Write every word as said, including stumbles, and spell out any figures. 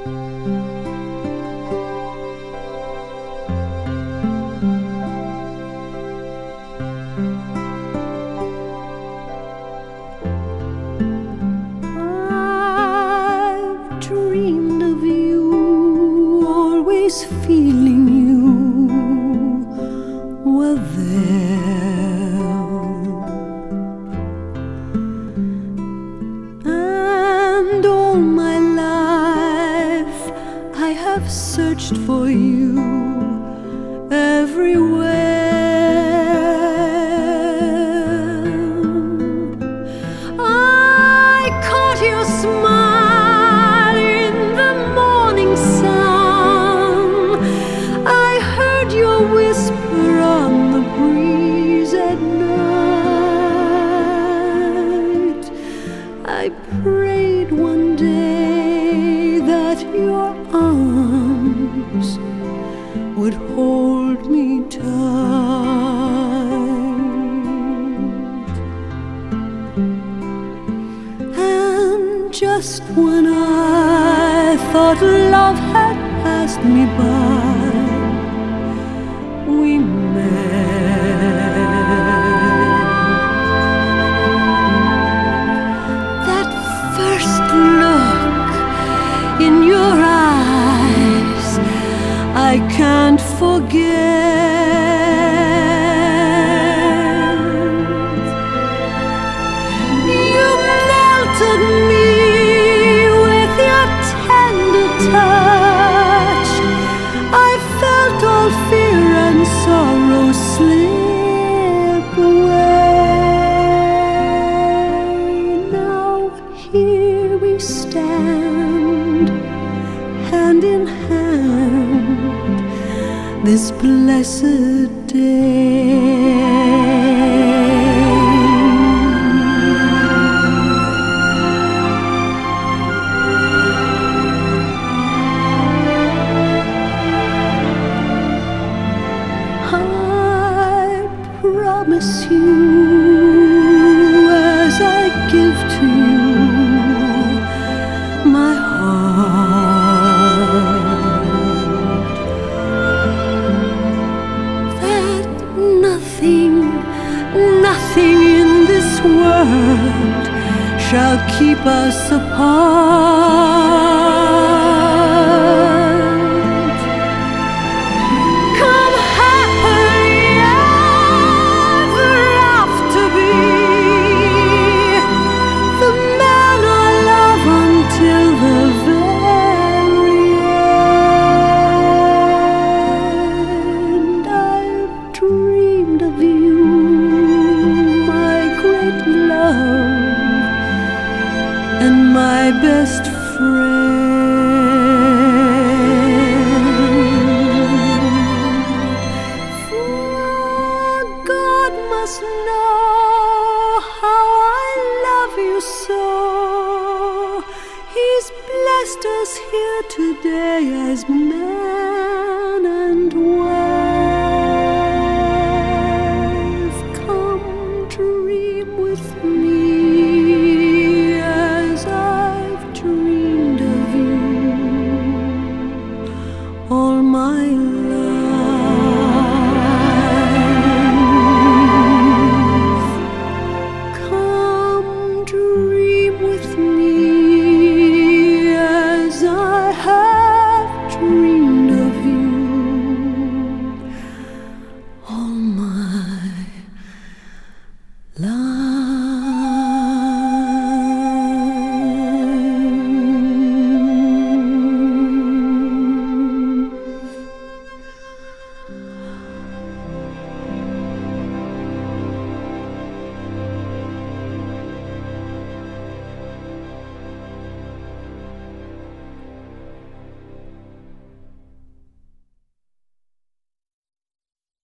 Feeling you were there, and all my life I have searched for you everywhere. I caught your smile in the morning sun, I heard your whisper on the breeze at night. I prayed one day that your arms would hold me tight. And just when I thought love had passed me by, we met. That first look in your eyes I can't forget. You melted me with your tender touch. I felt all fear and sorrow slip away. Now here we stand, hand in hand, this blessed day. I promise you, as I give to you my heart, that nothing, nothing in this world shall keep us apart. Come happily ever after, be the man I love until the very end. I've dreamed of you, my great love and my best friend. For God must know how I love you so. He's blessed us here today as man and wife.